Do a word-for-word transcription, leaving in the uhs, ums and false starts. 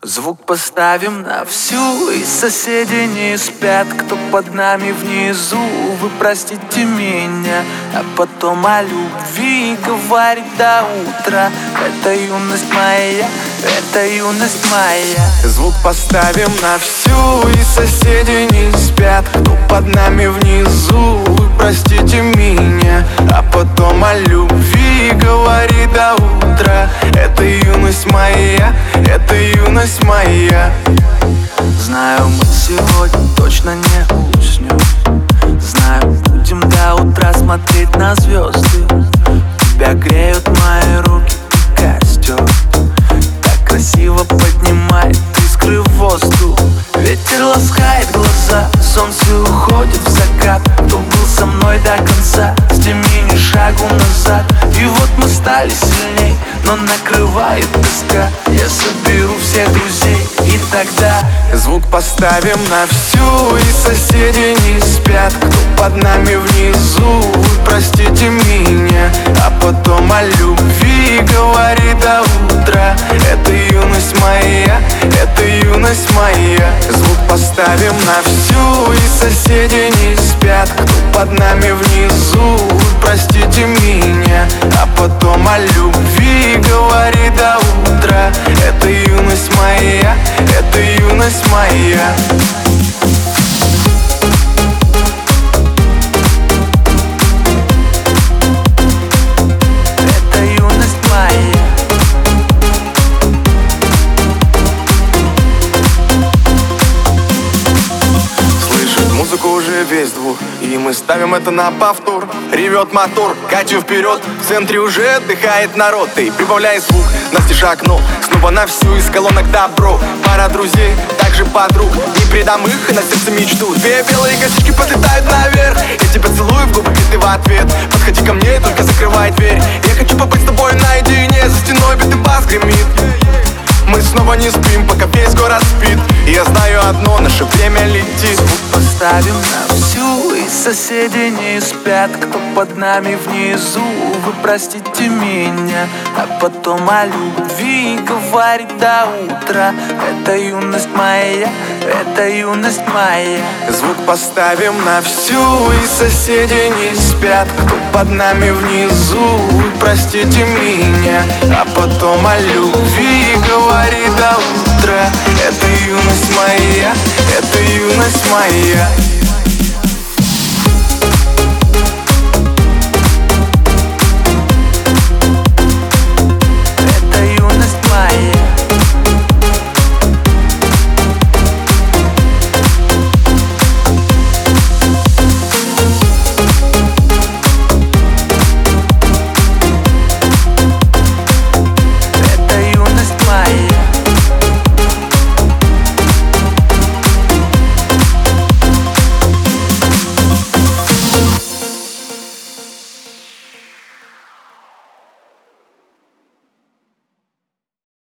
Звук поставим на всю, и соседи не спят. Кто под нами внизу, вы простите меня. А потом о любви говорить до утра. Это юность моя, это юность моя. Звук поставим на всю, и соседи не спят. Кто под нами внизу, вы простите меня. А потом о любви говорить до утра. Это юность моя, это юность моя. Знаю, мы сегодня точно не уснем. Знаю, будем до утра смотреть на звезды. Тебя греют мои руки и костер. Так красиво поднимает искры в воздух. Ветер ласкает глаза, солнце уходит в закат. Кто был со мной до конца, сними ни шагу назад. И вот мы стали сильней, но накрывает тоска. Я соберу всех друзей, и тогда звук поставим на всю, и соседи не спят. Кто под нами внизу, вы простите меня. А потом о любви говорить до утра. Это юность моя, это юность моя. Звук поставим на всю, и соседи не спят. Кто под нами внизу, вы простите меня. А потом о любви говорить до утра. Это юность моя, это юность моя. это юность моя. Слышит музыку уже весь двор, и мы ставим это на повтор. Ревет мотор, катю вперед, в центре уже отдыхает народ. Ты прибавляй звук, настежь окно, снова на всю, из колонок добро. Пара друзей, также подруг, не предам их, на сердце мечту. Две белые косички подлетают наверх, я тебя целую в губы, и ты в ответ. Подходи ко мне, только закрывай дверь. Я хочу побыть с тобой наедине, за стеной бит и бас гремит. Мы снова не спим, пока весь город спит. И я знаю одно, наше время летит. Звук поставим на всю, и соседи не спят. Кто под нами внизу, вы простите меня. А потом о любви говорить до утра. Это юность моя, это юность моя. Звук поставим на всю, и соседи не спят. Кто под нами внизу, вы простите меня. А потом о любви говорить до утра. Это юность моя, это юность моя.